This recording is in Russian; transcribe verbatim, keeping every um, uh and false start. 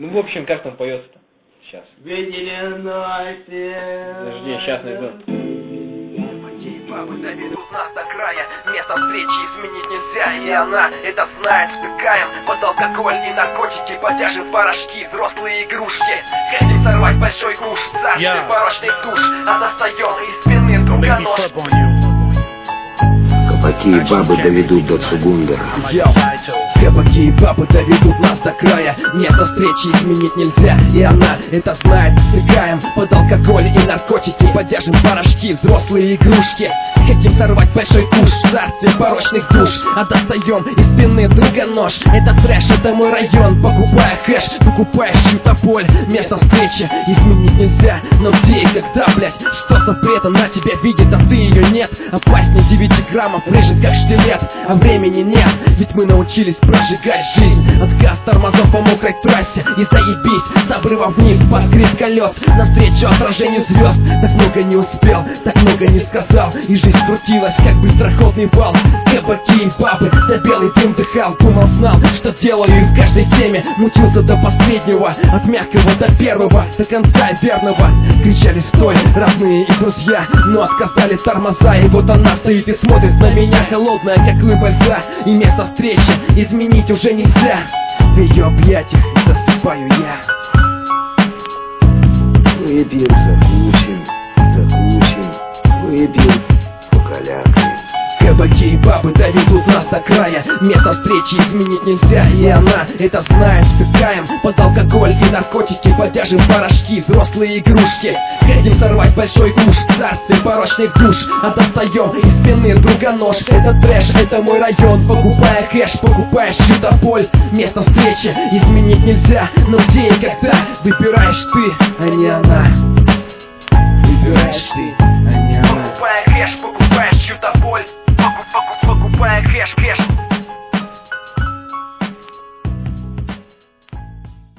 Ну, в общем, как там поется-то? Сейчас. Видели ночи. Подожди, сейчас найду. Бабы доведут нас до края. Место встречи изменить нельзя, и она это знает. Втыкаем под алкоголь и наркотики, подержим порошки, взрослые игрушки. Хотим сорвать большой куш, царствие yeah. порочных душ, а достаем из спины друга нож. Кабаки и бабы доведут до Цугундера. Кабаки и бабы доведут нас до края. Место встречи изменить нельзя, и она это знает. Втыкаем под алкоголь и наркотики, подержим порошки, взрослые игрушки. Хотим сорвать большой куш, царствие порочных душ, а достаем из спины друга нож. Это трэш, это мой район. Покупая кэш, покупаешь чью-то боль. Место встречи изменить нельзя, но где и когда, блять? Что запрет, она тебя видит, а ты ее нет. Опаснее девяти граммов, режет как штилет, а времени нет, ведь мы научились прожигать жизнь. Отказ тормозов по мокрой трассе, и заебись с обрыва вниз под скрип колес. Навстречу отражению звезд. Так много не успел, так много не сказал, и жизнь крутилась, как быстроходный вал. Кабаки и бабы, да белый дым дыхал. Думал, знал, что делаю, и в каждой теме мутился до последнего, от мягкого до первого, до конца верного. Кричали стой, родные и друзья, но отказали тормоза. И вот она стоит и смотрит на меня, холодная, как глыба льда. И место встречи изменить уже нельзя. В ее объятиях засыпаю я. Выпьем, закусим, закусим, выпьем, покалякаем. Кабаки и бабы доведут нас до края. Место встречи изменить нельзя, и она это знает. Втыкаем под алкоголь и наркотики, подержим порошки, взрослые игрушки. Хотим сорвать большой куш, царствие порочных душ, а достаем из спины друга нож. Это трэш, это мой район. Покупая кэш, покупаешь чью-то боль. Место встречи изменить нельзя, но где и когда выбираешь ты, а не она. Выбираешь ты, а не она. Покупая кэш, покупаешь чью-то боль.